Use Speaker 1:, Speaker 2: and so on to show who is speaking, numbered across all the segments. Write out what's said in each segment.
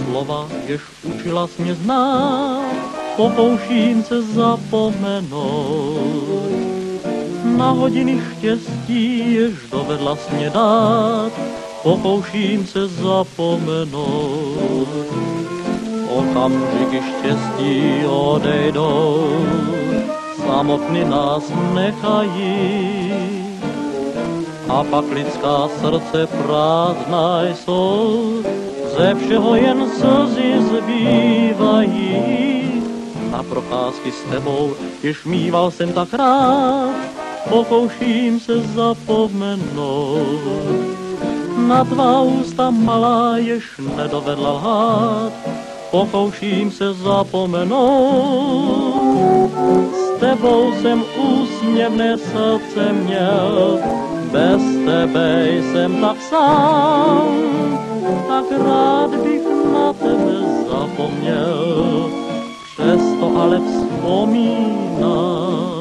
Speaker 1: slova, jež učila mě znát, pokouším se zapomenout. Na hodiny štěstí, jež dovedla mě dát, pokouším se zapomenout. Okamžiky štěstí odejdou, samotný nás nechají. A pak lidská srdce prázdná jsou, ze všeho jen slzy zbývají. Na procházky s tebou, jež mýval jsem tak rád, pokouším se zapomenout. Na tvá ústa malá, jež nedovedla lhát, pokouším se zapomenout. S tebou jsem úsměvné srdce měl, bez tebe jsem tak sám, tak rád bych na tebe zapomněl, přesto ale vzpomínám.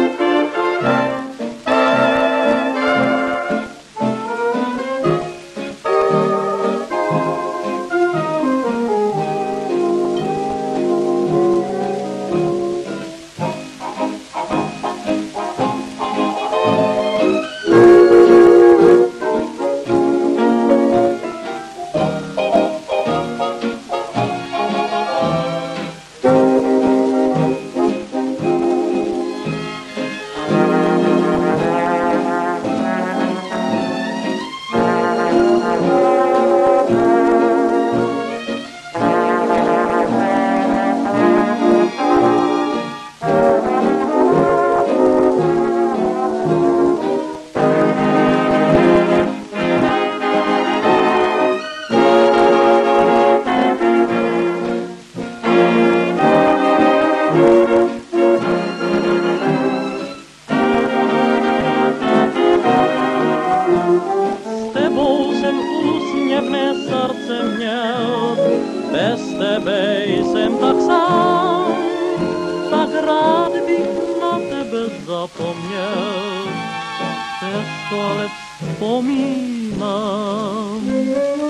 Speaker 1: Úsměvné srdce měl, bez tebe jsem tak sám, tak rád bych na tebe zapomněl, přesto ale vzpomínám.